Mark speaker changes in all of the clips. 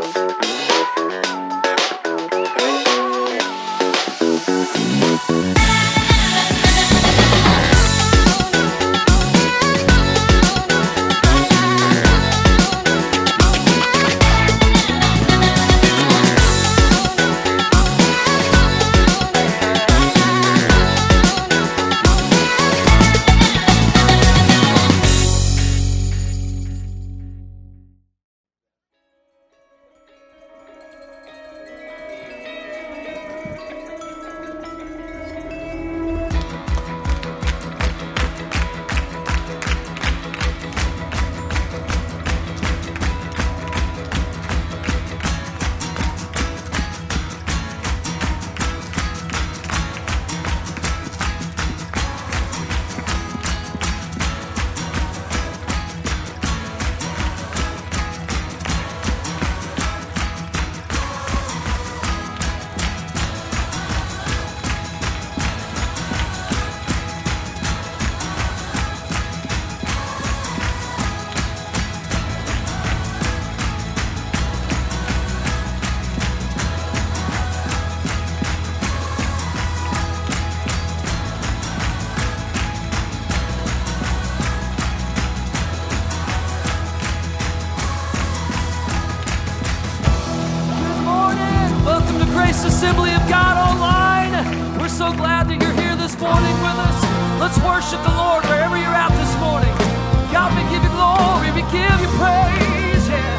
Speaker 1: Assembly of God Online. We're so glad that you're here this morning with us. Let's worship the Lord wherever you're at this morning. God, we give you glory, we give you praise, yeah.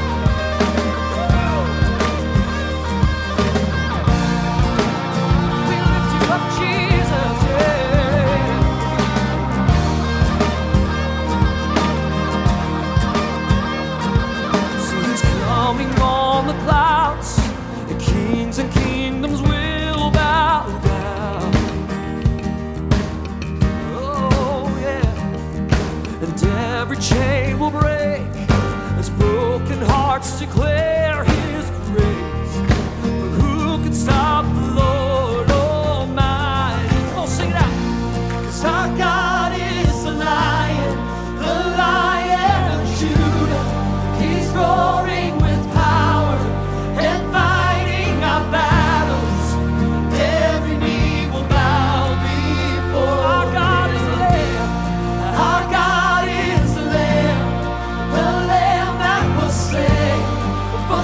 Speaker 1: We lift you up, Jesus, yeah. So he's coming on the clouds. The kings and kingdoms will bow down. Oh, yeah. And every chain will break as broken hearts declare his praise. But who can stop the Lord Almighty? Come on, sing it out. 'Cause our God is the Lion of Judah. He's roaring with power and fighting our battles. Every knee will bow before our God is the Lamb. Our God is the Lamb that was slain.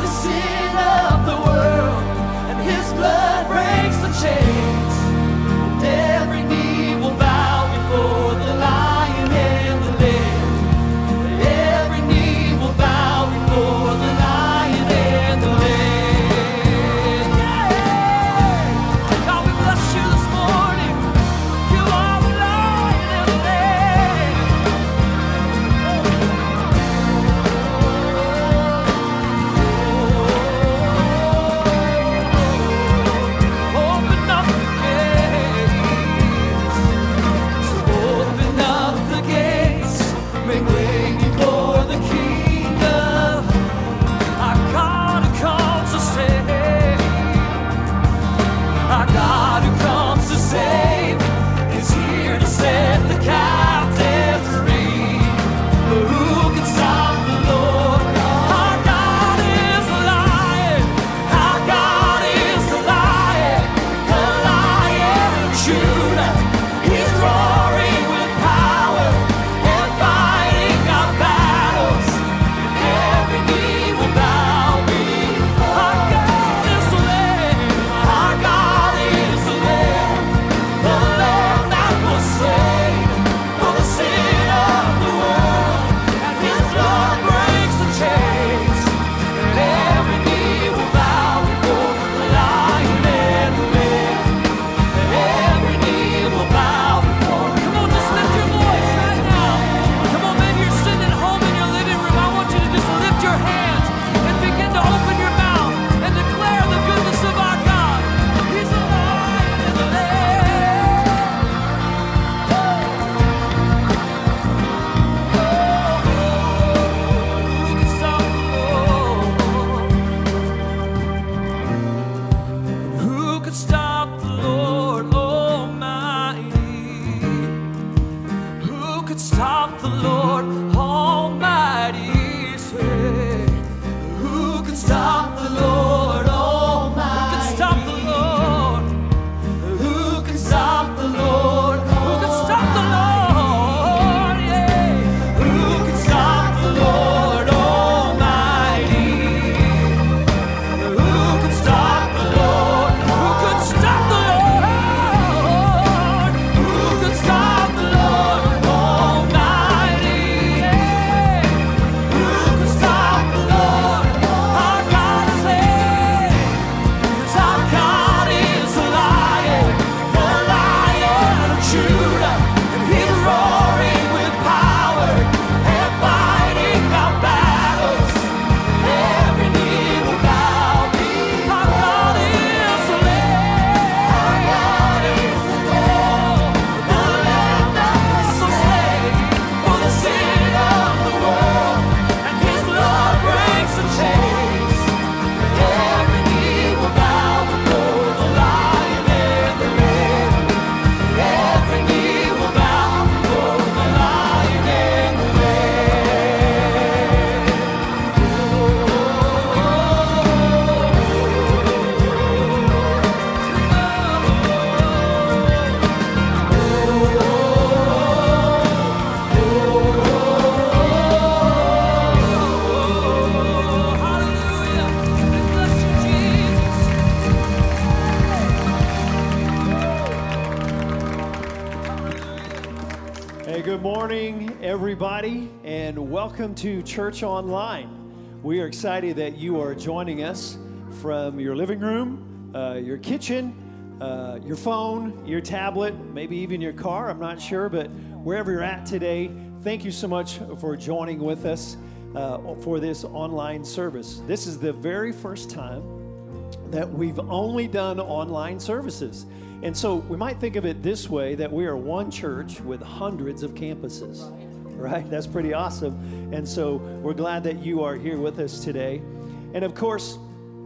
Speaker 2: morning, everybody, and welcome to Church Online. We are excited that you are joining us from your living room, your kitchen, your phone, your tablet, maybe even your car. I'm not sure, but wherever you're at today, thank you so much for joining with us for this online service. This is the very first time that we've only done online services. And so we might think of it this way, that we are one church with hundreds of campuses, right? That's pretty awesome. And so we're glad that you are here with us today. And of course,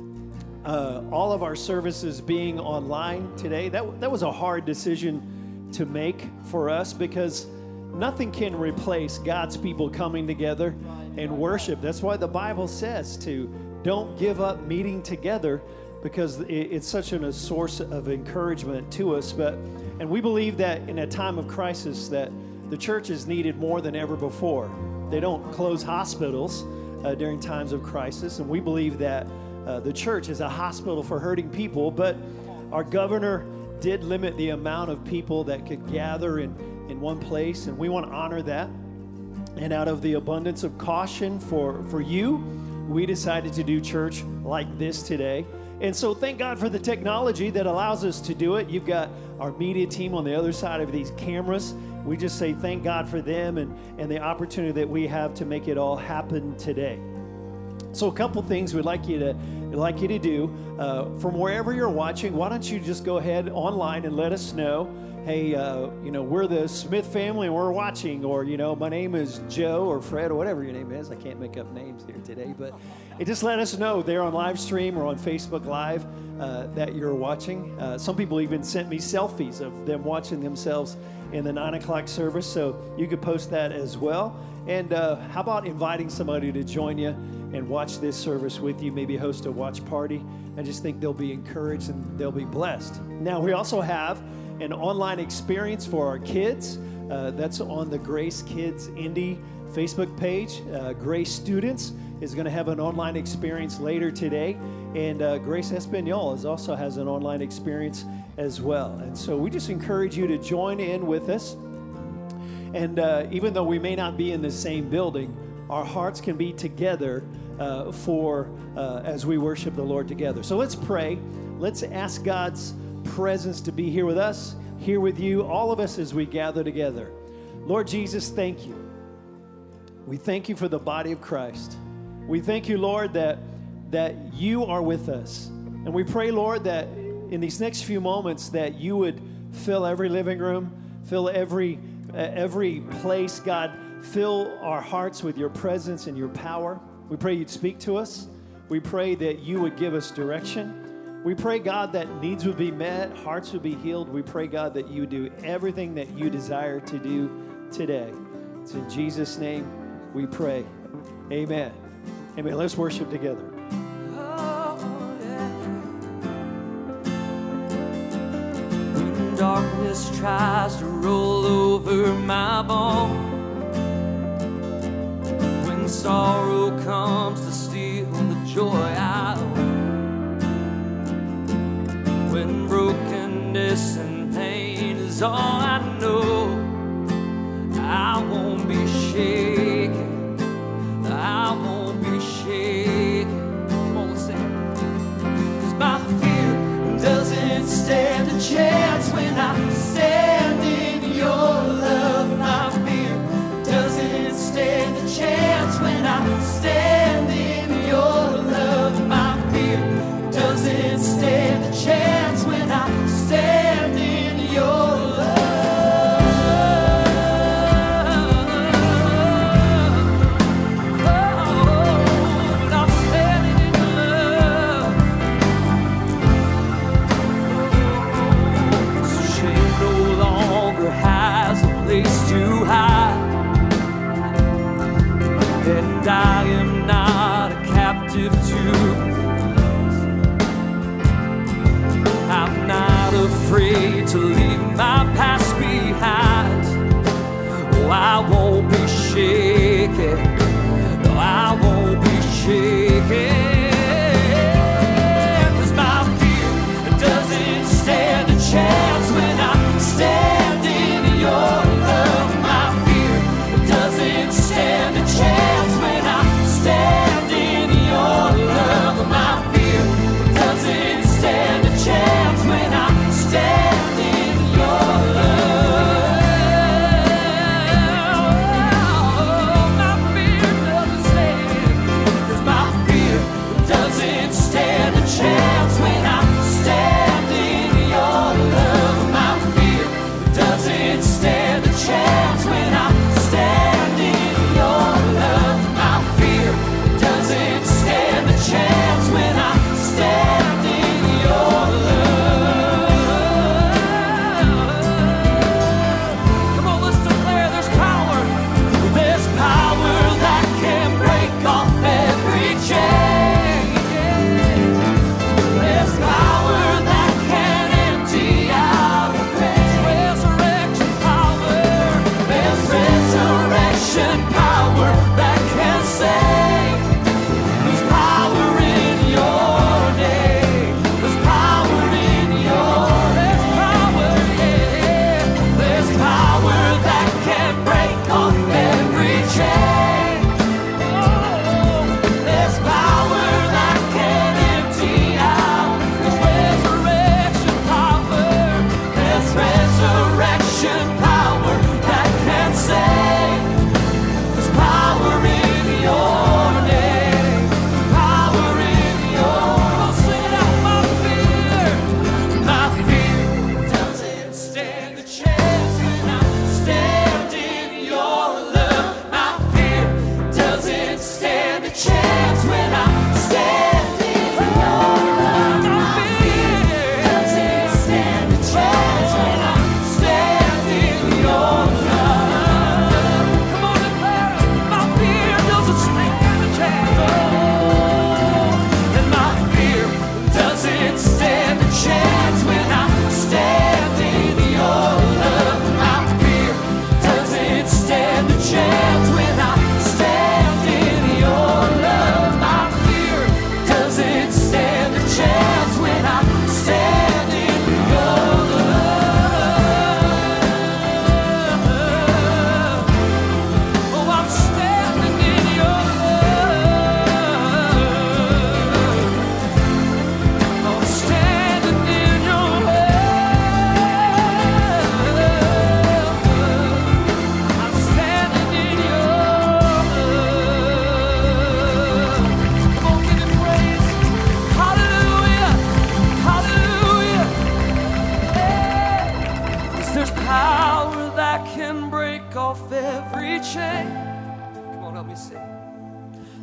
Speaker 2: all of our services being online today, that was a hard decision to make for us, because nothing can replace God's people coming together and worship. That's why the Bible says to don't give up meeting together, because it's such a source of encouragement to us. And we believe that in a time of crisis that the church is needed more than ever before. They don't close hospitals during times of crisis, and we believe that the church is a hospital for hurting people, but our governor did limit the amount of people that could gather in one place, and we want to honor that. And out of the abundance of caution for you, we decided to do church like this today. And so thank God for the technology that allows us to do it. You've got our media team on the other side of these cameras. We just say thank God for them and the opportunity that we have to make it all happen today. So a couple things we'd like you to do. From wherever you're watching, why don't you just go ahead online and let us know, hey, we're the Smith family and we're watching, or, my name is Joe or Fred or whatever your name is. I can't make up names here today, but just let us know there on live stream or on Facebook Live that you're watching. Some people even sent me selfies of them watching themselves in the 9 o'clock service, so you could post that as well. And how about inviting somebody to join you and watch this service with you, maybe host a watch party. I just think they'll be encouraged and they'll be blessed. Now, we also have an online experience for our kids. That's on the Grace Kids Indy Facebook page. Grace Students is going to have an online experience later today, and Grace Espanol also has an online experience as well. And so we just encourage you to join in with us. And even though we may not be in the same building, our hearts can be together as we worship the Lord together. So let's pray. Let's ask God's presence to be here with us, here with you, all of us as we gather together. Lord Jesus, thank you. We thank you for the body of Christ. We thank you, Lord, that you are with us. And we pray, Lord, that in these next few moments that you would fill every living room, fill every place, God. Fill our hearts with your presence and your power. We pray you'd speak to us. We pray that you would give us direction. We pray, God, that needs would be met, hearts would be healed. We pray, God, that you would do everything that you desire to do today. It's in Jesus' name we pray. Amen. Amen. Let's worship together.
Speaker 1: When darkness tries to roll over my bones, when sorrow comes to steal the joy I own, when brokenness and pain is all I know, I won't be shaken, I won't be shaken. Come on, let's sing. 'Cause my fear doesn't stand a chance when I stand in your love. My fear doesn't stand a chance when I stand in your love. My fear doesn't stand a chance when I stand in your love. Place to hide, and I am not a captive to this. I'm not afraid to leave my past behind. Oh, I won't be shaken. No, I won't be shaken. 'Cause my fear doesn't stand a chance when I stand in your love. My fear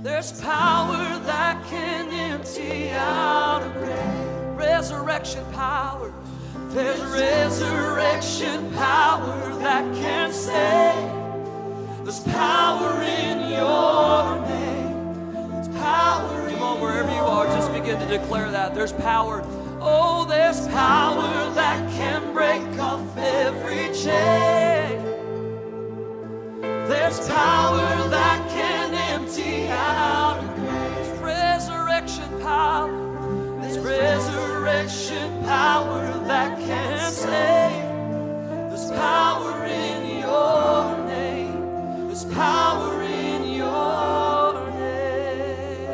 Speaker 1: There's power that can empty out a grave. Resurrection power. There's resurrection power that can save. There's power in your name. There's power. Come on, wherever you are, just begin to declare that. There's power. Oh, there's power that can break off every chain. There's power that can empty out a grave. There's resurrection power. There's resurrection power that can save. There's power in your name. There's power in your name.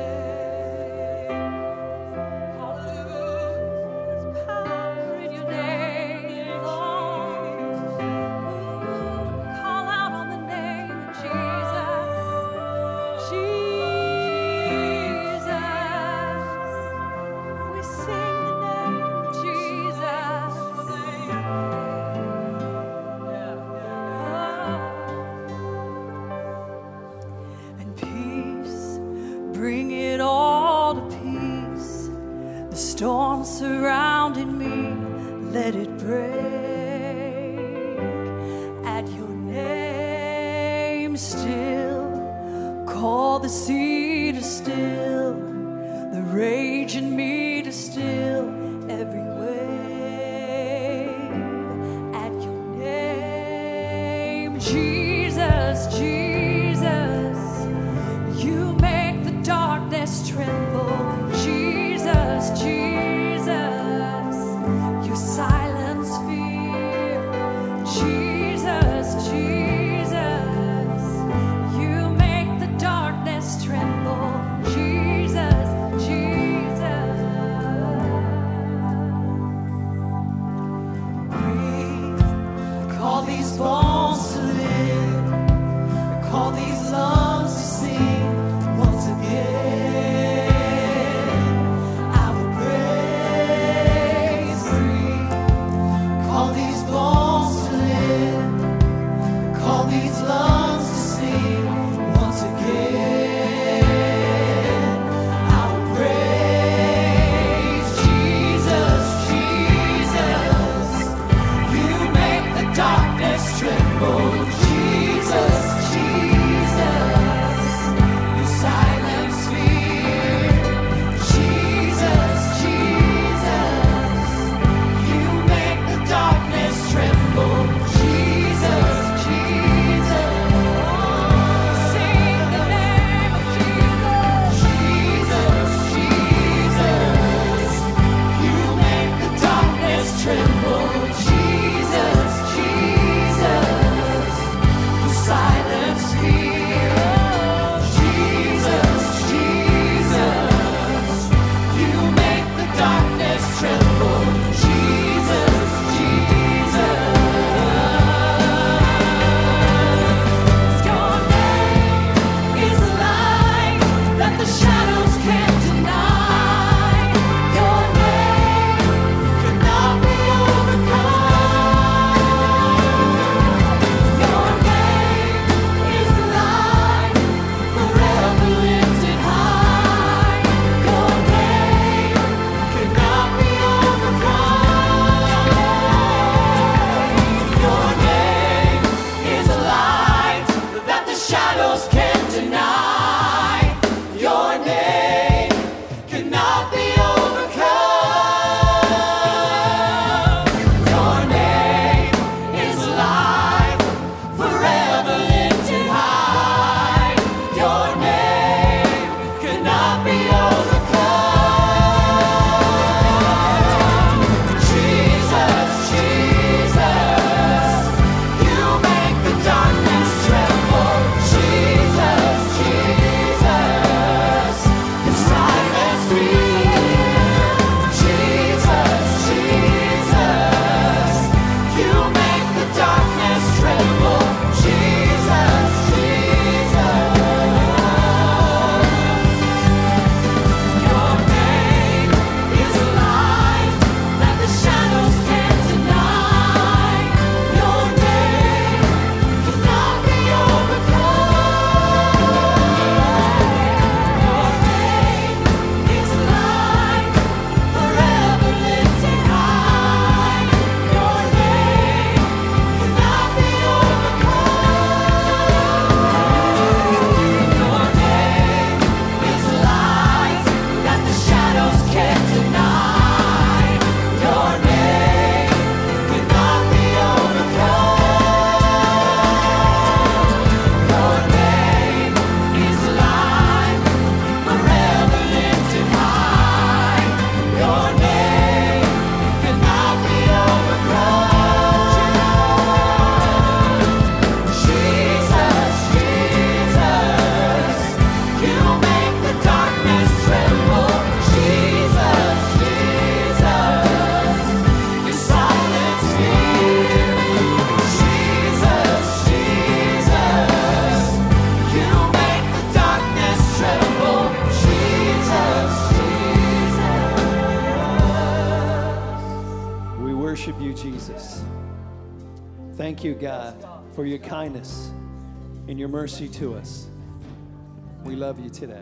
Speaker 1: Hallelujah. There's power in your name, Lord. Call out on the name of Jesus. Jesus. We sing the name of Jesus. And peace, bring it all to peace. The storm surrounding me, let it break. At your name still, call the sea to still, the rage in me to still every wave. At your name, Jesus, Jesus, you make the darkness tremble. Jesus, Jesus, you silence fear. Jesus, Jesus, you make the darkness tremble. Jesus, Jesus.
Speaker 2: worship you, Jesus. Thank you, God, for your kindness and your mercy to us. We love you today.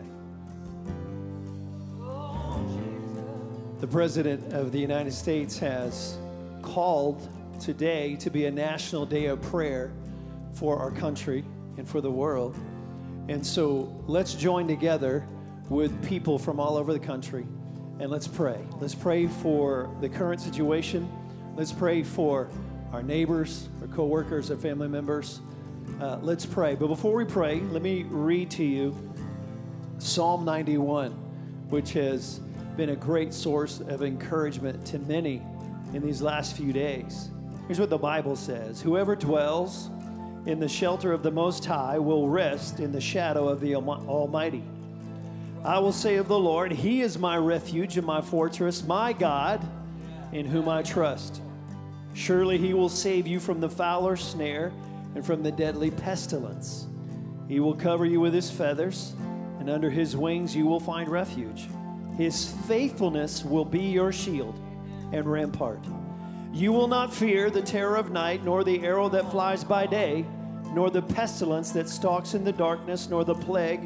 Speaker 2: The President of the United States has called today to be a national day of prayer for our country and for the world. And so let's join together with people from all over the country and let's pray. Let's pray for the current situation. Let's pray for our neighbors, our co-workers, our family members. Let's pray. But before we pray, let me read to you Psalm 91, which has been a great source of encouragement to many in these last few days. Here's what the Bible says. Whoever dwells in the shelter of the Most High will rest in the shadow of the Almighty. I will say of the Lord, He is my refuge and my fortress, my God, in whom I trust. Surely He will save you from the fowler's snare and from the deadly pestilence. He will cover you with His feathers, and under His wings you will find refuge. His faithfulness will be your shield and rampart. You will not fear the terror of night, nor the arrow that flies by day, nor the pestilence that stalks in the darkness, nor the plague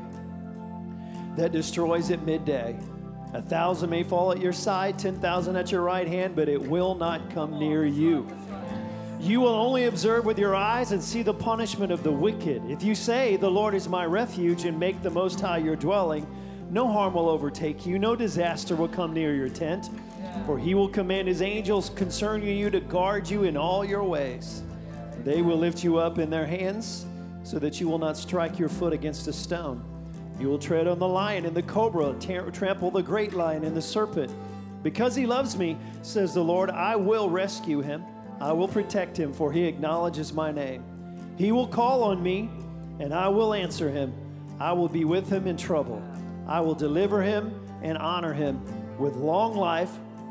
Speaker 2: that destroys at midday. 1,000 may fall at your side, 10,000 at your right hand, but it will not come near you. You will only observe with your eyes and see the punishment of the wicked. If you say, the Lord is my refuge, and make the Most High your dwelling, no harm will overtake you, no disaster will come near your tent. For He will command His angels concerning you to guard you in all your ways. They will lift you up in their hands so that you will not strike your foot against a stone. You will tread on the lion and the cobra, trample the great lion and the serpent. Because He loves me, says the Lord, I will rescue him. I will protect him, for he acknowledges my name. He will call on me, and I will answer him. I will be with him in trouble. I will deliver him and honor him. With long life,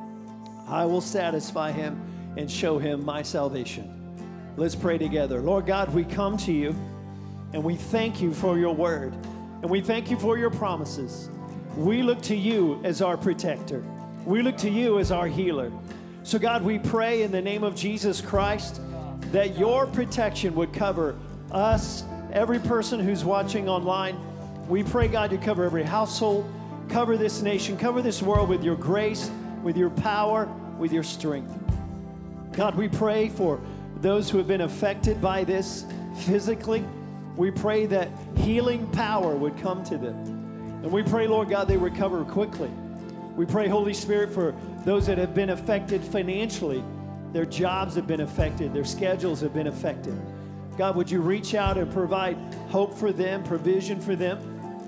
Speaker 2: I will satisfy him and show him my salvation. Let's pray together. Lord God, we come to you, and we thank you for your word, and we thank you for your promises. We look to you as our protector. We look to you as our healer. So God, we pray in the name of Jesus Christ that your protection would cover us, every person who's watching online. We pray, God, to cover every household, cover this nation, cover this world with your grace, with your power, with your strength. God, we pray for those who have been affected by this physically. We pray that healing power would come to them. And we pray, Lord God, they recover quickly. We pray, Holy Spirit, for those that have been affected financially. Their jobs have been affected. Their schedules have been affected. God, would you reach out and provide hope for them, provision for them?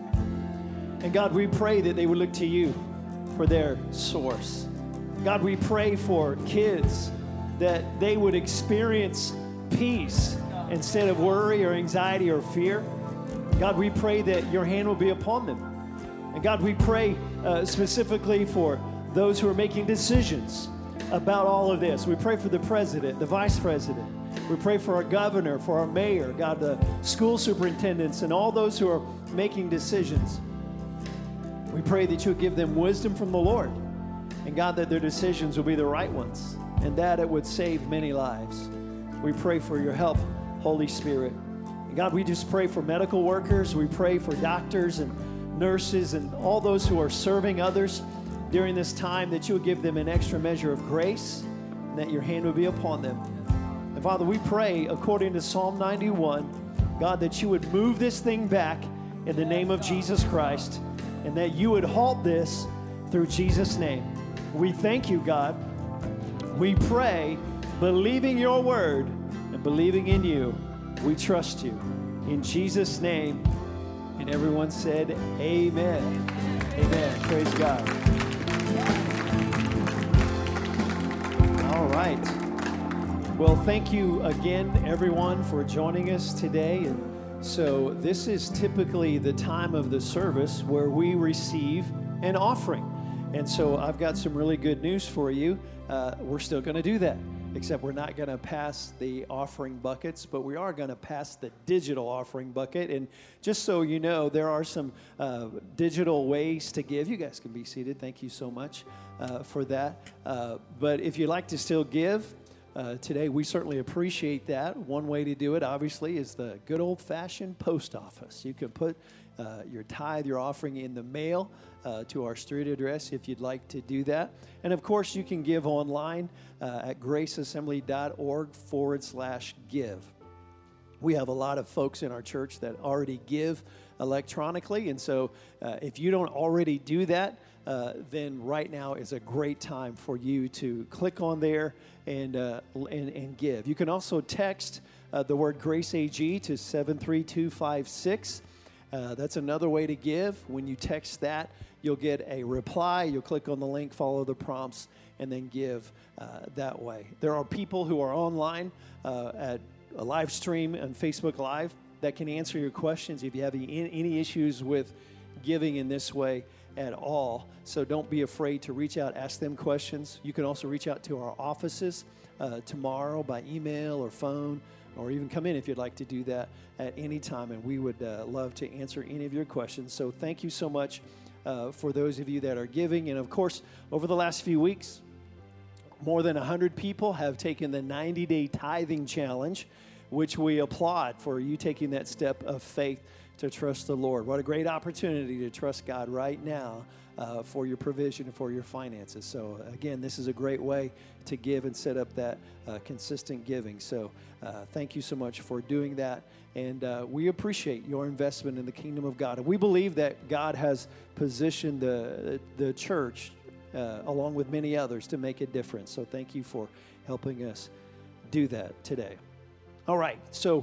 Speaker 2: And God, we pray that they would look to you for their source. God, we pray for kids that they would experience peace instead of worry or anxiety or fear. God, we pray that your hand will be upon them. And God, we pray specifically for those who are making decisions about all of this. We pray for the president, the vice president. We pray for our governor, for our mayor, God, the school superintendents, and all those who are making decisions. We pray that you'll give them wisdom from the Lord. And God, that their decisions will be the right ones, and that it would save many lives. We pray for your help, Holy Spirit. And God, we just pray for medical workers. We pray for doctors and nurses and all those who are serving others during this time, that you would give them an extra measure of grace, and that your hand would be upon them. And Father, we pray according to Psalm 91, God, that you would move this thing back in the name of Jesus Christ, and that you would halt this through Jesus' name. We thank you, God. We pray, believing your word and believing in you. We trust you. In Jesus' name. And everyone said, amen. Amen. Praise God. All right. Well, thank you again, everyone, for joining us today. And so this is typically the time of the service where we receive an offering. And so I've got some really good news for you. We're still going to do that, except we're not going to pass the offering buckets, but we are going to pass the digital offering bucket. And just so you know, there are some digital ways to give. You guys can be seated. Thank you so much for that. But if you'd like to still give, today. We certainly appreciate that. One way to do it, obviously, is the good old-fashioned post office. You can put your tithe, your offering in the mail to our street address if you'd like to do that. And, of course, you can give online at graceassembly.org/give. We have a lot of folks in our church that already give electronically, and so if you don't already do that, then right now is a great time for you to click on there and give. You can also text the word Grace AG to 73256. That's another way to give. When you text that, you'll get a reply. You'll click on the link, follow the prompts, and then give that way. There are people who are online at a live stream on Facebook Live that can answer your questions if you have any issues with giving in this way at all. So don't be afraid to reach out, ask them questions. You can also reach out to our offices tomorrow by email or phone, or even come in if you'd like to do that at any time, and we would love to answer any of your questions. So thank you so much for those of you that are giving. And of course, over the last few weeks, more than 100 people have taken the 90-day tithing challenge, which we applaud for you taking that step of faith to trust the Lord. What a great opportunity to trust God right now for your provision and for your finances. So again, this is a great way to give and set up that consistent giving. So thank you so much for doing that. And we appreciate your investment in the kingdom of God. And we believe that God has positioned the church along with many others to make a difference. So thank you for helping us do that today. All right, so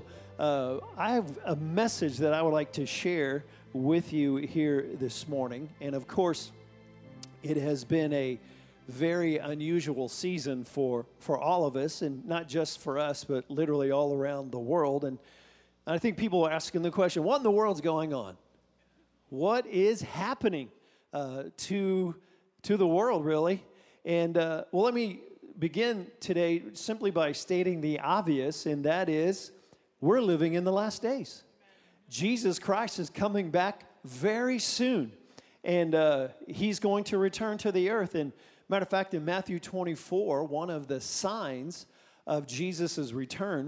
Speaker 2: I have a message that I would like to share with you here this morning. And of course, it has been a very unusual season for all of us, and not just for us, but literally all around the world. And I think people are asking the question, what in the world's going on? What is happening to the world, really? And well, let me begin today simply by stating the obvious, and that is we're living in the last days. Jesus Christ is coming back very soon, and he's going to return to the earth. And matter of fact, in Matthew 24, one of the signs of Jesus' return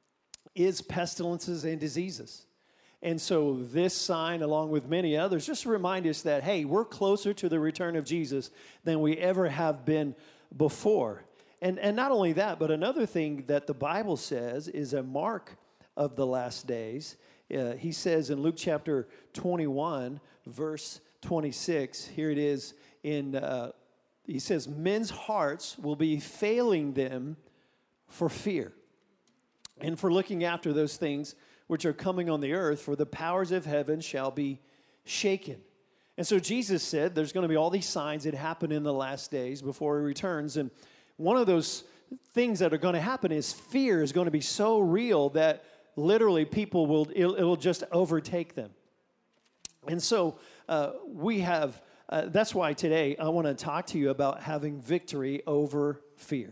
Speaker 2: is pestilences and diseases. And so this sign, along with many others, just remind us that, hey, we're closer to the return of Jesus than we ever have been before. And not only that, but another thing that the Bible says is a mark of the last days. He says in Luke chapter 21, verse 26, here it is, he says, men's hearts will be failing them for fear and for looking after those things which are coming on the earth, for the powers of heaven shall be shaken. And so Jesus said there's going to be all these signs that happen in the last days before he returns. And one of those things that are going to happen is fear is going to be so real that literally people it'll just overtake them. And so we have, that's why today I want to talk to you about having victory over fear.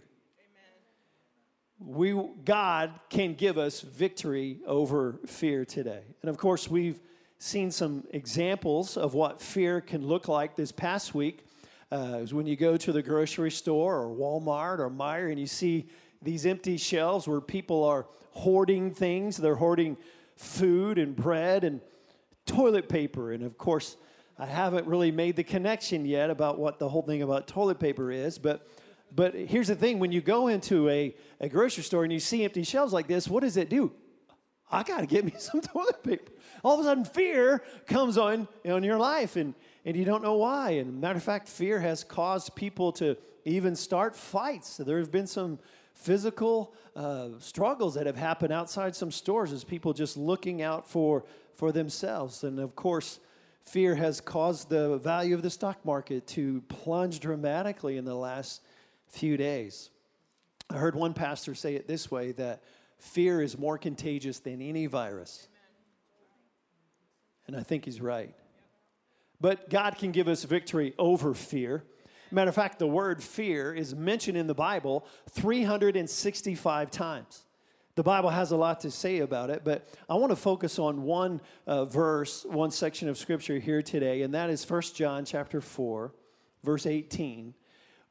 Speaker 2: God can give us victory over fear today. And of course, we've seen some examples of what fear can look like this past week. Is when you go to the grocery store or Walmart or Meijer and you see these empty shelves where people are hoarding things. They're hoarding food and bread and toilet paper. And of course, I haven't really made the connection yet about what the whole thing about toilet paper is. But here's the thing. When you go into a grocery store and you see empty shelves like this, what does it do? I got to get me some toilet paper. All of a sudden, fear comes on your life, and you don't know why. And matter of fact, fear has caused people to even start fights. So there have been some physical struggles that have happened outside some stores as people just looking out for themselves. And of course, fear has caused the value of the stock market to plunge dramatically in the last few days. I heard one pastor say it this way, that fear is more contagious than any virus. And I think he's right. But God can give us victory over fear. Matter of fact, the word fear is mentioned in the Bible 365 times. The Bible has a lot to say about it, but I want to focus on one verse, one section of Scripture here today, and that is 1 John chapter 4, verse 18,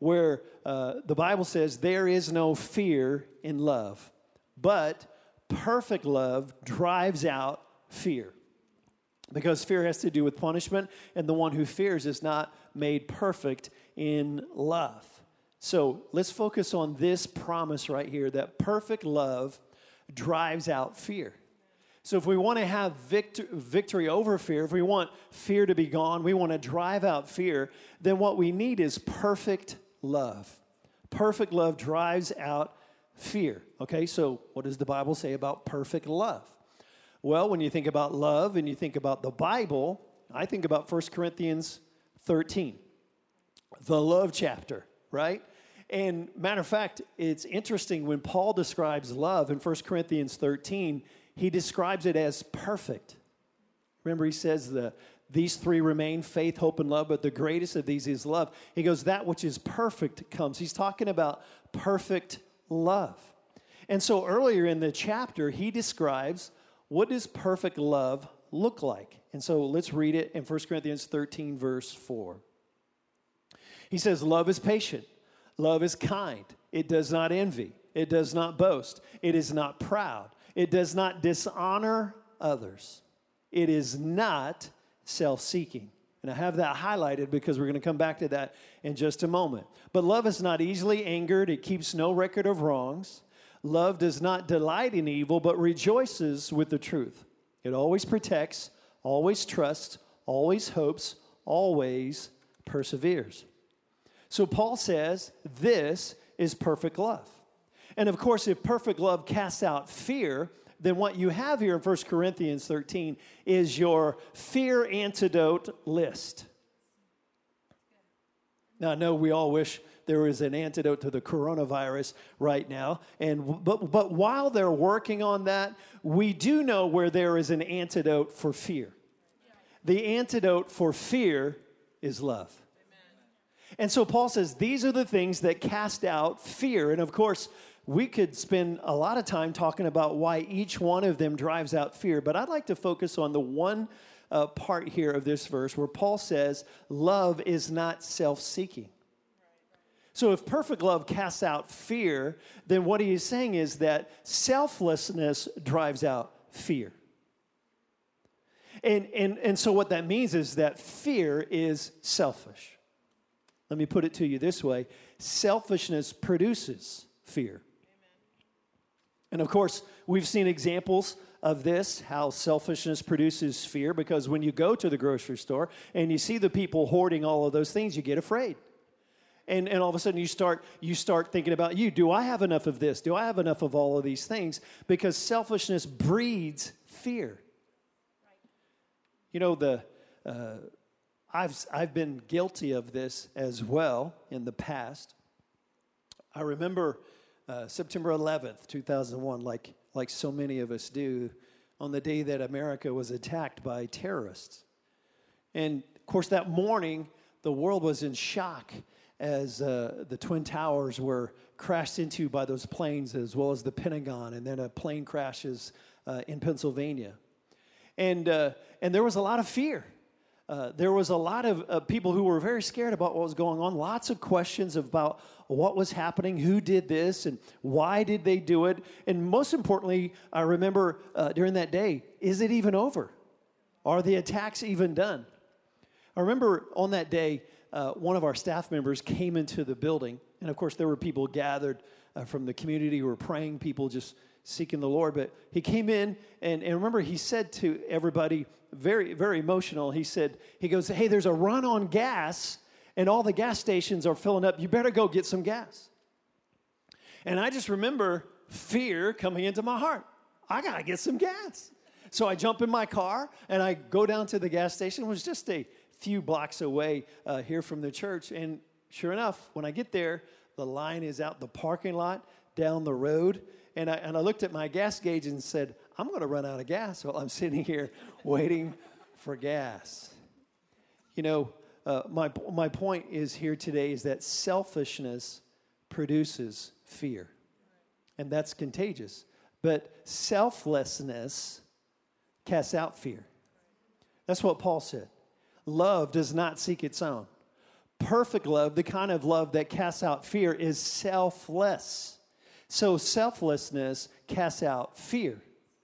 Speaker 2: where the Bible says there is no fear in love, but perfect love drives out fear. Because fear has to do with punishment, and the one who fears is not made perfect in love. So let's focus on this promise right here, that perfect love drives out fear. So if we want to have victory over fear, if we want fear to be gone, we want to drive out fear, then what we need is perfect love. Perfect love drives out fear. Okay, so what does the Bible say about perfect love? Well, when you think about love and you think about the Bible, I think about 1 Corinthians 13, the love chapter, right? And matter of fact, it's interesting when Paul describes love in 1 Corinthians 13, he describes it as perfect. Remember, he says these three remain, faith, hope, and love, but the greatest of these is love. He goes, that which is perfect comes. He's talking about perfect love. And so earlier in the chapter, he describes what does perfect love look like. And so let's read it in 1 Corinthians 13, verse 4. He says, love is patient. Love is kind. It does not envy. It does not boast. It is not proud. It does not dishonor others. It is not self-seeking. And I have that highlighted because we're going to come back to that in just a moment. But love is not easily angered. It keeps no record of wrongs. Love does not delight in evil, but rejoices with the truth. It always protects, always trusts, always hopes, always perseveres. So Paul says this is perfect love. And of course, if perfect love casts out fear, then what you have here in 1 Corinthians 13 is your fear antidote list. Now, I know we all wish there was an antidote to the coronavirus right now, but while they're working on that, we do know where there is an antidote for fear. The antidote for fear is love. And so Paul says these are the things that cast out fear. And of course, we could spend a lot of time talking about why each one of them drives out fear. But I'd like to focus on the one part here of this verse where Paul says love is not self-seeking. So if perfect love casts out fear, then what he is saying is that selflessness drives out fear. And so what that means is that fear is selfish. Let me put it to you this way. Selfishness produces fear. Amen. And of course, we've seen examples of this, how selfishness produces fear, because when you go to the grocery store and you see the people hoarding all of those things, you get afraid. And all of a sudden you start thinking about you. Do I have enough of this? Do I have enough of all of these things? Because selfishness breeds fear. Right. You know, I've been guilty of this as well in the past. I remember September 11th, 2001, like so many of us do, on the day that America was attacked by terrorists. And, of course, that morning, the world was in shock as the Twin Towers were crashed into by those planes, as well as the Pentagon, and then a plane crashes in Pennsylvania. And there was a lot of fear. There was a lot of people who were very scared about what was going on. Lots of questions about what was happening, who did this, and why did they do it. And most importantly, I remember during that day, is it even over? Are the attacks even done? I remember on that day, one of our staff members came into the building. And of course, there were people gathered from the community who were praying, people just seeking the Lord. But he came in, and remember, he said to everybody, very, very emotional, he goes, hey, there's a run on gas, and all the gas stations are filling up. You better go get some gas. And I just remember fear coming into my heart. I got to get some gas. So I jump in my car, and I go down to the gas station. It was just a few blocks away here from the church. And sure enough, when I get there, the line is out the parking lot, down the road. And I looked at my gas gauge and said, I'm going to run out of gas while I'm sitting here waiting for gas. You know, my point is here today is that selfishness produces fear. And that's contagious. But selflessness casts out fear. That's what Paul said. Love does not seek its own. Perfect love, the kind of love that casts out fear, is selfless. So selflessness casts out fear.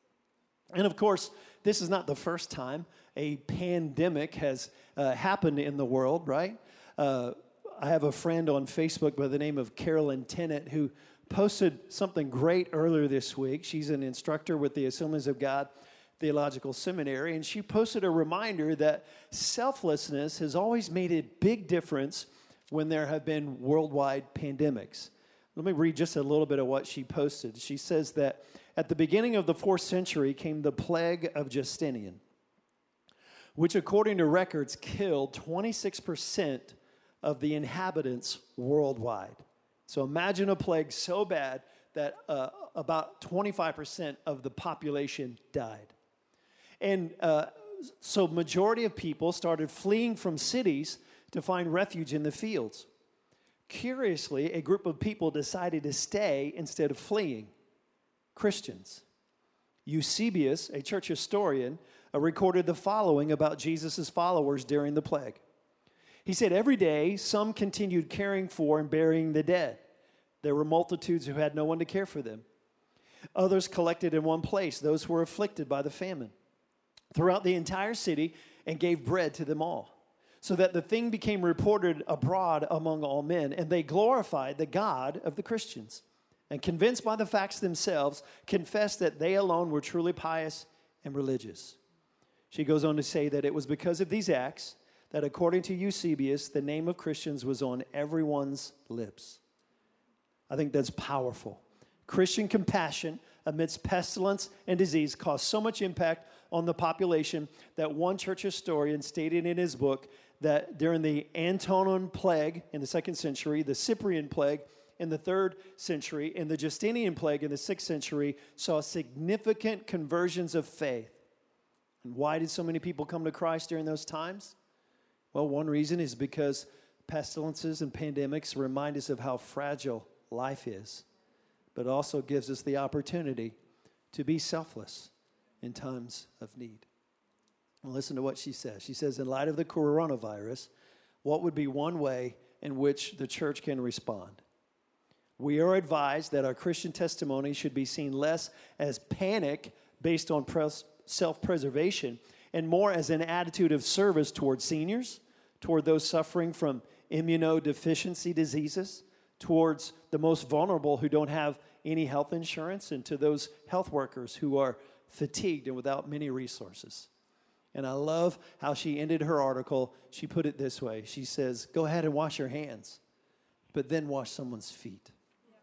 Speaker 2: And of course, this is not the first time a pandemic has happened in the world, right? I have a friend on Facebook by the name of Carolyn Tennant who posted something great earlier this week. She's an instructor with the Assemblies of God Theological Seminary, and she posted a reminder that selflessness has always made a big difference when there have been worldwide pandemics. Let me read just a little bit of what she posted. She says that at the beginning of the 4th century came the plague of Justinian, which according to records killed 26% of the inhabitants worldwide. So imagine a plague so bad that about 25% of the population died. And so majority of people started fleeing from cities to find refuge in the fields. Curiously, a group of people decided to stay instead of fleeing. Christians. Eusebius, a church historian, recorded the following about Jesus' followers during the plague. He said, every day, some continued caring for and burying the dead. There were multitudes who had no one to care for them. Others collected in one place those who were afflicted by the famine throughout the entire city and gave bread to them all, so that the thing became reported abroad among all men, and they glorified the God of the Christians, and convinced by the facts themselves, confessed that they alone were truly pious and religious. She goes on to say that it was because of these acts that according to Eusebius, the name of Christians was on everyone's lips. I think that's powerful. Christian compassion amidst pestilence and disease caused so much impact on the population that one church historian stated in his book that during the Antonine plague in the 2nd century, the Cyprian plague in the 3rd century, and the Justinian plague in the 6th century, saw significant conversions of faith. And why did so many people come to Christ during those times? Well, one reason is because pestilences and pandemics remind us of how fragile life is, but also gives us the opportunity to be selfless in times of need. And listen to what she says. She says, in light of the coronavirus, what would be one way in which the church can respond? We are advised that our Christian testimony should be seen less as panic based on self-preservation and more as an attitude of service toward seniors, toward those suffering from immunodeficiency diseases, towards the most vulnerable who don't have any health insurance, and to those health workers who are fatigued and without many resources. And I love how she ended her article. She put it this way. She says, go ahead and wash your hands, but then wash someone's feet.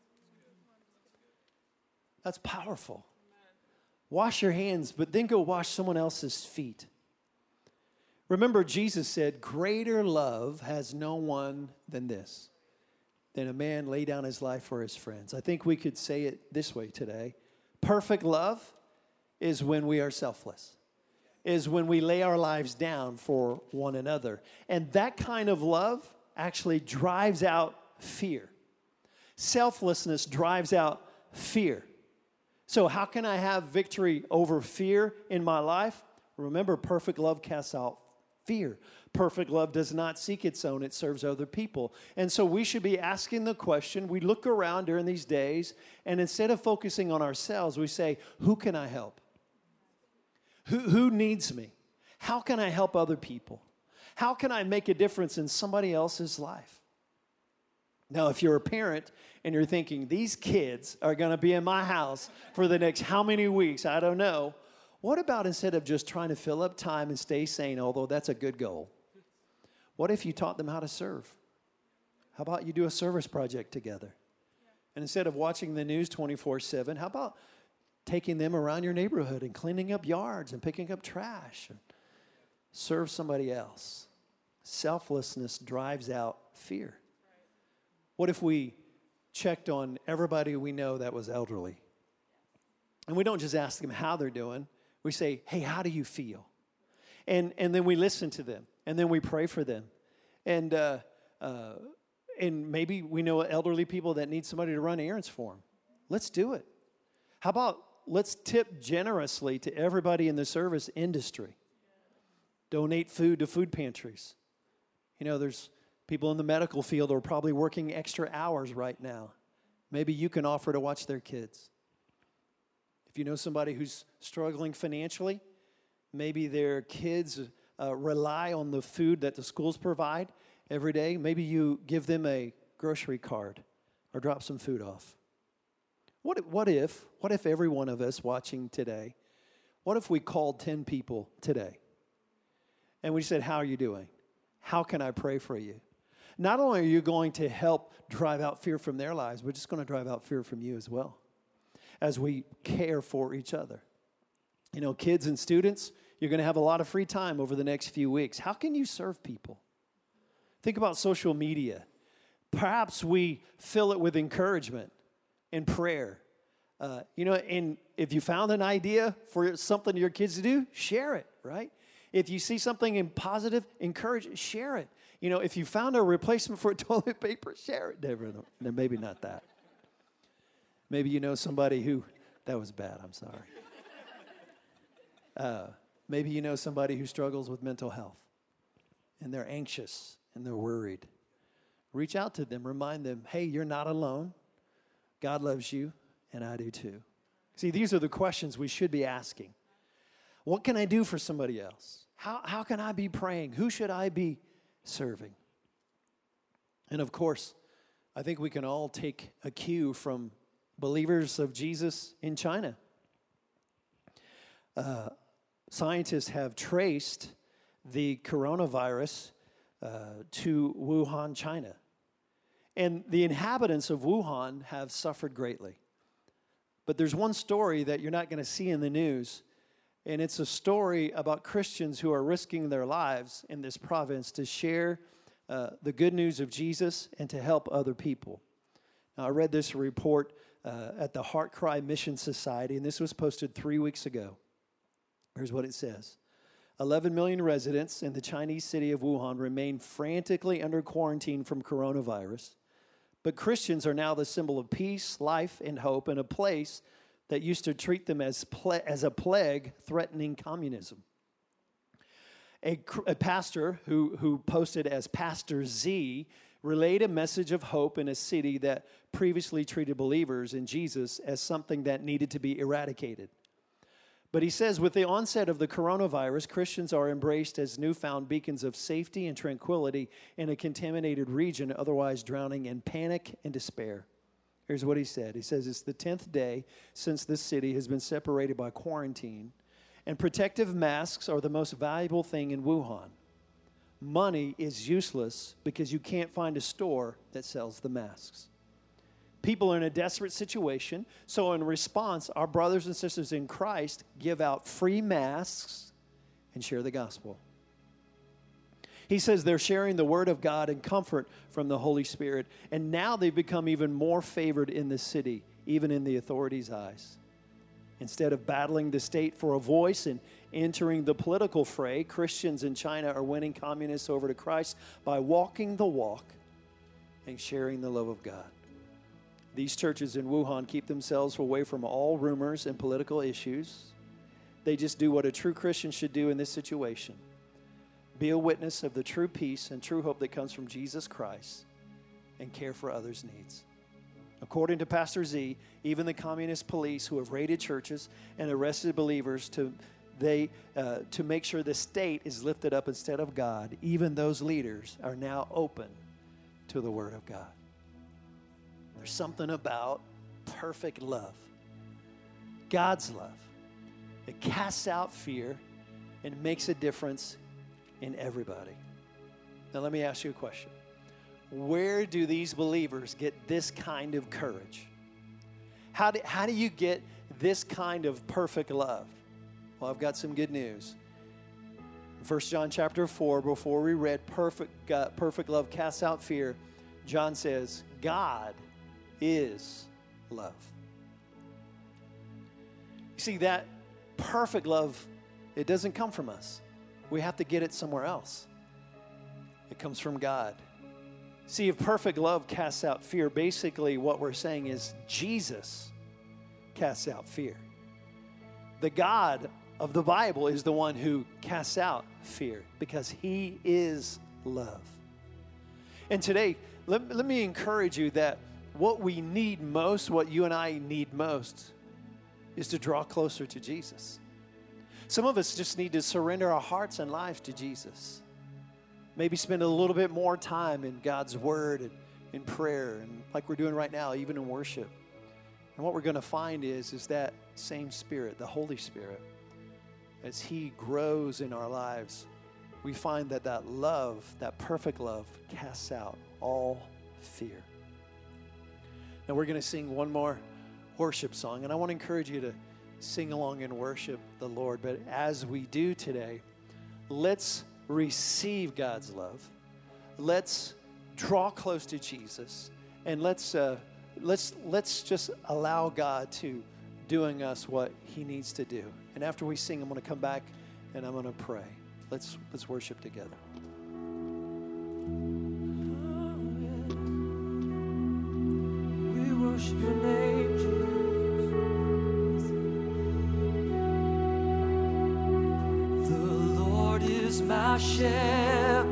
Speaker 2: That's powerful. Wash your hands, but then go wash someone else's feet. Remember, Jesus said, greater love has no one than this, than a man lay down his life for his friends. I think we could say it this way today. Perfect love is when we are selfless, is when we lay our lives down for one another. And that kind of love actually drives out fear. Selflessness drives out fear. So how can I have victory over fear in my life? Remember, perfect love casts out fear. Perfect love does not seek its own, it serves other people. And so we should be asking the question, we look around during these days, and instead of focusing on ourselves, we say, who can I help? Who needs me? How can I help other people? How can I make a difference in somebody else's life? Now, if you're a parent and you're thinking, these kids are going to be in my house for the next how many weeks, I don't know. What about instead of just trying to fill up time and stay sane, although that's a good goal, what if you taught them how to serve? How about you do a service project together? And instead of watching the news 24/7, how about taking them around your neighborhood and cleaning up yards and picking up trash and serve somebody else? Selflessness drives out fear. What if we checked on everybody we know that was elderly? And we don't just ask them how they're doing. We say, hey, how do you feel? And then we listen to them. And then we pray for them. And maybe we know elderly people that need somebody to run errands for them. Let's do it. How about let's tip generously to everybody in the service industry. Donate food to food pantries. You know, there's People in the medical field are probably working extra hours right now. Maybe you can offer to watch their kids. If you know somebody who's struggling financially, maybe their kids rely on the food that the schools provide every day. Maybe you give them a grocery card or drop some food off. What if every one of us watching today, what if we called 10 people today and we said, how are you doing? How can I pray for you? Not only are you going to help drive out fear from their lives, we're just going to drive out fear from you as well as we care for each other. You know, kids and students, you're going to have a lot of free time over the next few weeks. How can you serve people? Think about social media. Perhaps we fill it with encouragement and prayer. And if you found an idea for something your kids to do, share it, right? If you see something in positive, encourage it, share it. You know, if you found a replacement for toilet paper, share it. No, maybe not that. Maybe you know somebody who, that was bad, I'm sorry. Maybe you know somebody who struggles with mental health, and they're anxious, and they're worried. Reach out to them, remind them, hey, you're not alone. God loves you, and I do too. See, these are the questions we should be asking. What can I do for somebody else? How can I be praying? Who should I be serving? And of course, I think we can all take a cue from believers of Jesus in China. Scientists have traced the coronavirus to Wuhan, China. And the inhabitants of Wuhan have suffered greatly. But there's one story that you're not going to see in the news, and it's a story about Christians who are risking their lives in this province to share the good news of Jesus and to help other people. Now, I read this report at the Heart Cry Mission Society, and this was posted 3 weeks ago. Here's what it says. 11 million residents in the Chinese city of Wuhan remain frantically under quarantine from coronavirus. But Christians are now the symbol of peace, life, and hope in a place that used to treat them as a plague threatening communism. A pastor who posted as Pastor Z relayed a message of hope in a city that previously treated believers in Jesus as something that needed to be eradicated. But he says, with the onset of the coronavirus, Christians are embraced as newfound beacons of safety and tranquility in a contaminated region, otherwise drowning in panic and despair. Here's what he said. He says, it's the 10th day since this city has been separated by quarantine, and protective masks are the most valuable thing in Wuhan. Money is useless because you can't find a store that sells the masks. People are in a desperate situation, so in response, our brothers and sisters in Christ give out free masks and share the gospel. He says they're sharing the word of God and comfort from the Holy Spirit, and now they've become even more favored in the city, even in the authorities' eyes. Instead of battling the state for a voice and entering the political fray, Christians in China are winning communists over to Christ by walking the walk and sharing the love of God. These churches in Wuhan keep themselves away from all rumors and political issues. They just do what a true Christian should do in this situation. Be a witness of the true peace and true hope that comes from Jesus Christ and care for others' needs. According to Pastor Z, even the communist police who have raided churches and arrested believers to make sure the state is lifted up instead of God, even those leaders are now open to the Word of God. There's something about perfect love, God's love, that casts out fear and makes a difference in everybody. Now let me ask you a question. Where do these believers get this kind of courage? How do you get this kind of perfect love? Well, I've got some good news. 1 John chapter 4, before we read perfect love casts out fear, John says, God is love. You see, that perfect love, it doesn't come from us. We have to get it somewhere else. It comes from God. See, if perfect love casts out fear, basically what we're saying is Jesus casts out fear. The God of the Bible is the one who casts out fear because he is love. And today, let me encourage you that what we need most, what you and I need most, is to draw closer to Jesus. Some of us just need to surrender our hearts and lives to Jesus. Maybe spend a little bit more time in God's Word and in prayer, and like we're doing right now, even in worship. And what we're going to find is that same Spirit, the Holy Spirit, as He grows in our lives, we find that love, that perfect love, casts out all fear. Now we're going to sing one more worship song, and I want to encourage you to sing along and worship the Lord. But as we do today, let's receive God's love. Let's draw close to Jesus, and let's just allow God to doing us what He needs to do. And after we sing, I'm going to come back and I'm going to pray. Let's worship together.
Speaker 1: We worship your name, Jesus. The Lord is my shepherd.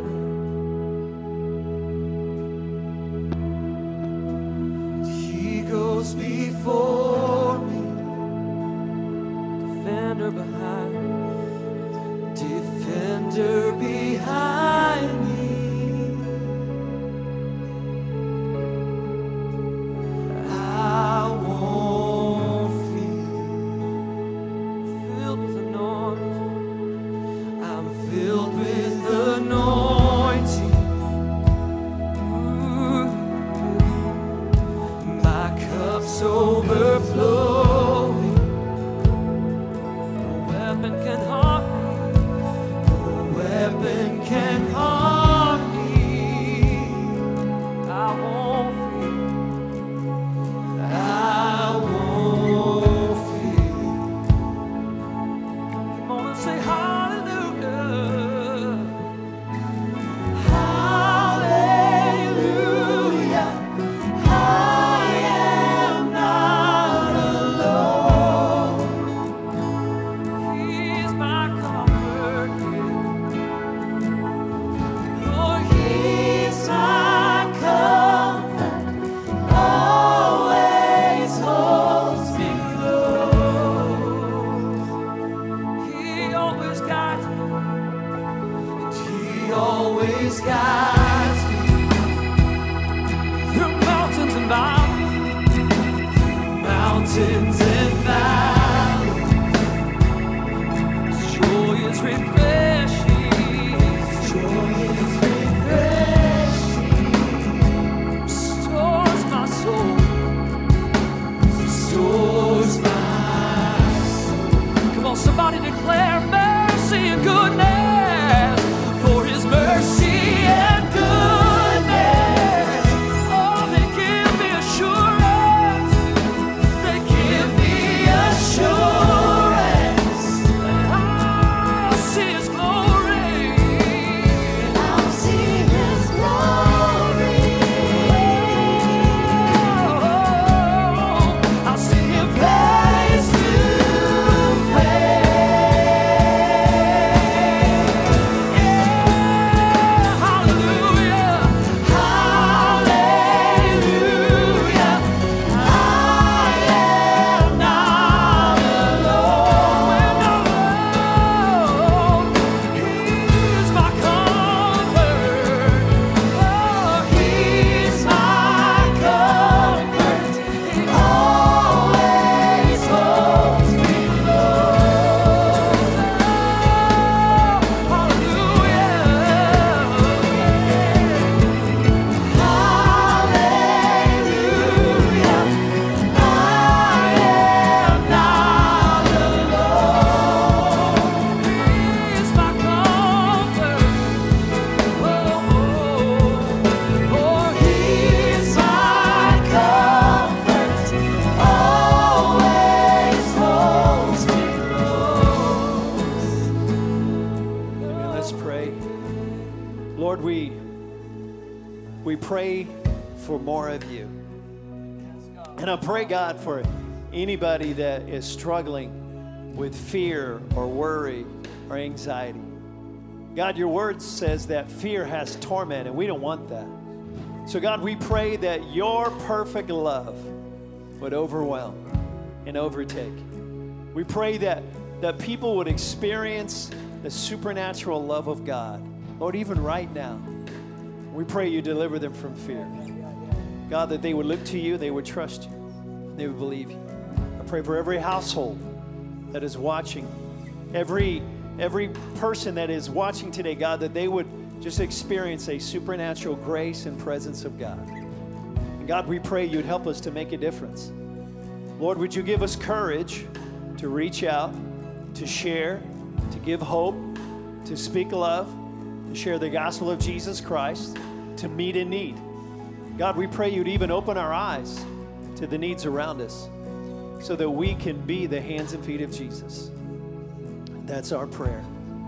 Speaker 1: He goes before me, defender behind me. Defender behind me, I won't fear. Filled with anointing, I'm filled with anointing. Ooh, my cup's overflowing. No weapon can harm me. Weapon can harm me. I won't fear. I won't fear. Come on and say hallelujah. Hallelujah. I am not alone. He's my comfort. Lord, He's my comfort, always holds me close. He always guides me, and He always guides me through mountains and valleys, through mountains and valleys. Joy is refreshing. Joy is refreshing. Restores my soul. Restores my soul. Come on, somebody declare mercy and goodness. For His mercy and goodness. Oh, they give me assurance. They give me assurance. I'll see His glory. I'll see His glory. I'll see Him face to face. Hallelujah. Hallelujah. I am not alone. We're not alone. He's my comfort. Oh, He's my comfort. He always holds me close. Hallelujah. I am not alone. He's my comfort. Oh, He's my comfort, always holds me close.
Speaker 2: Amen. Let's pray. Lord, we pray for more of you. And I pray, God, for anybody that is struggling with fear or worry or anxiety. God, your word says that fear has torment, and we don't want that. So God, we pray that your perfect love would overwhelm and overtake. We pray that people would experience the supernatural love of God. Lord, even right now, we pray you deliver them from fear. God, that they would look to you, they would trust you, they would believe you. I pray for every household that is watching, every person that is watching today, God, that they would just experience a supernatural grace and presence of God. And God, we pray you'd help us to make a difference. Lord, would you give us courage to reach out, to share, to give hope, to speak love, to share the gospel of Jesus Christ, to meet in need. God, we pray you'd even open our eyes to the needs around us so that we can be the hands and feet of Jesus. That's our prayer.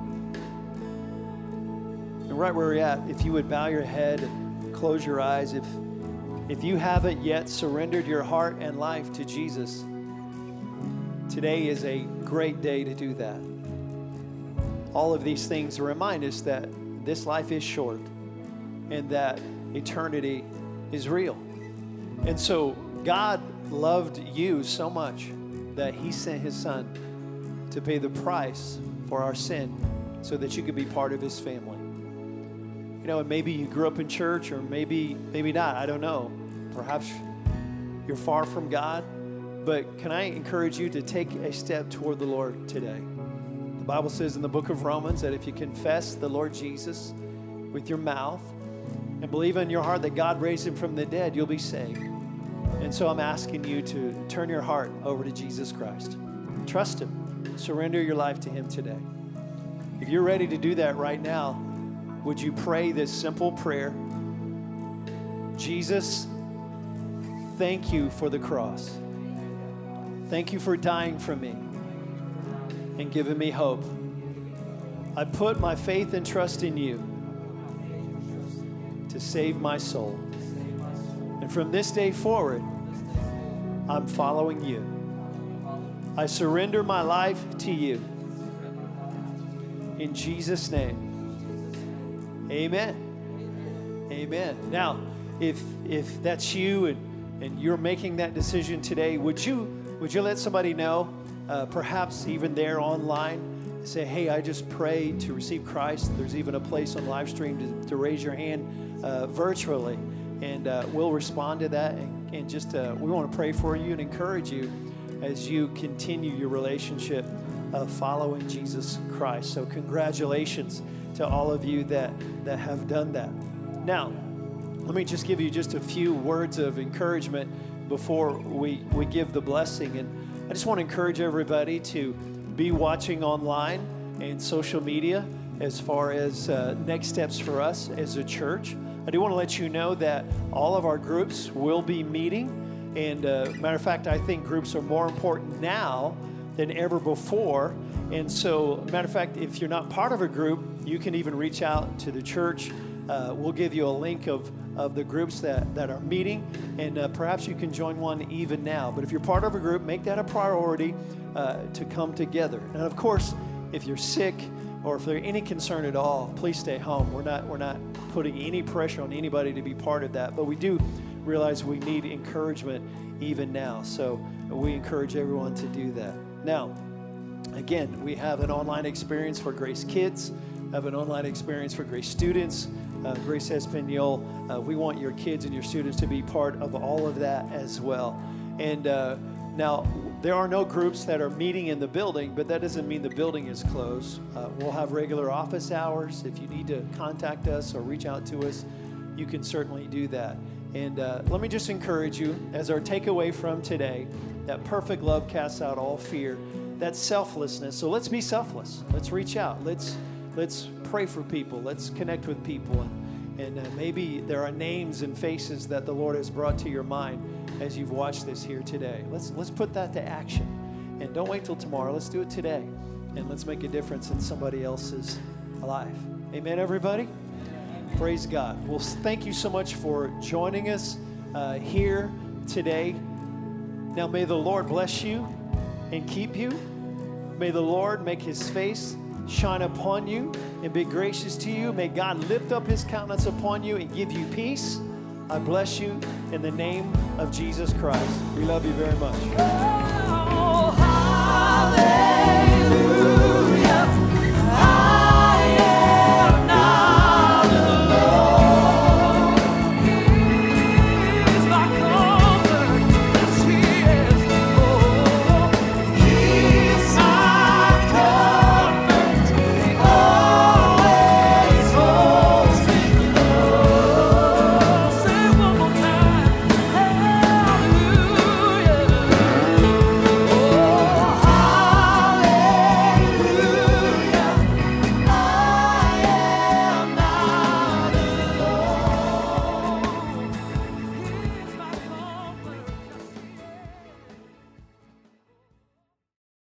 Speaker 2: And right where we're at, if you would bow your head and close your eyes, if you haven't yet surrendered your heart and life to Jesus, today is a great day to do that. All of these things remind us that this life is short and that eternity is real. And so God loved you so much that he sent his son to pay the price for our sin so that you could be part of his family. You know, and maybe you grew up in church, or maybe not, I don't know. Perhaps you're far from God, but can I encourage you to take a step toward the Lord today? The Bible says in the book of Romans that if you confess the Lord Jesus with your mouth and believe in your heart that God raised him from the dead, you'll be saved. And so I'm asking you to turn your heart over to Jesus Christ. Trust him. Surrender your life to him today. If you're ready to do that right now, would you pray this simple prayer? Jesus, thank you for the cross. Thank you for dying for me and giving me hope. I put my faith and trust in you to save my soul. And from this day forward, I'm following you. I surrender my life to you. In Jesus' name, amen. Amen. Now, if that's you and you're making that decision today, would you let somebody know, perhaps even there online, say, hey, I just prayed to receive Christ. There's even a place on live stream to raise your hand virtually, and we'll respond to that, and just we want to pray for you and encourage you as you continue your relationship of following Jesus Christ. So congratulations to all of you that have done that. Now, let me just give you just a few words of encouragement before we give the blessing. And I just want to encourage everybody to be watching online and social media as far as next steps for us as a church. I do want to let you know that all of our groups will be meeting. And matter of fact, I think groups are more important now than ever before. And so, matter of fact, if you're not part of a group, you can even reach out to the church. We'll give you a link of the groups that are meeting, and perhaps you can join one even now. But if you're part of a group, make that a priority to come together. And of course, if you're sick or if there's any concern at all, please stay home. We're not putting any pressure on anybody to be part of that, but we do realize we need encouragement even now. So we encourage everyone to do that. Now, again, we have an online experience for Grace Kids, have an online experience for Grace students, Grace Espanol. We want your kids and your students to be part of all of that as well. And now, there are no groups that are meeting in the building, but that doesn't mean the building is closed. We'll have regular office hours. If you need to contact us or reach out to us, you can certainly do that. And let me just encourage you, as our takeaway from today, that perfect love casts out all fear. That's selflessness. So let's be selfless. Let's reach out. Let's pray for people. Let's connect with people. And maybe there are names and faces that the Lord has brought to your mind as you've watched this here today. Let's put that to action. And don't wait till tomorrow. Let's do it today. And let's make a difference in somebody else's life. Amen, everybody? Praise God. Well, thank you so much for joining us here today. Now, may the Lord bless you and keep you. May the Lord make his face shine upon you and be gracious to you. May God lift up his countenance upon you and give you peace. I bless you in the name of Jesus Christ. We love you very much.
Speaker 1: Oh, hallelujah.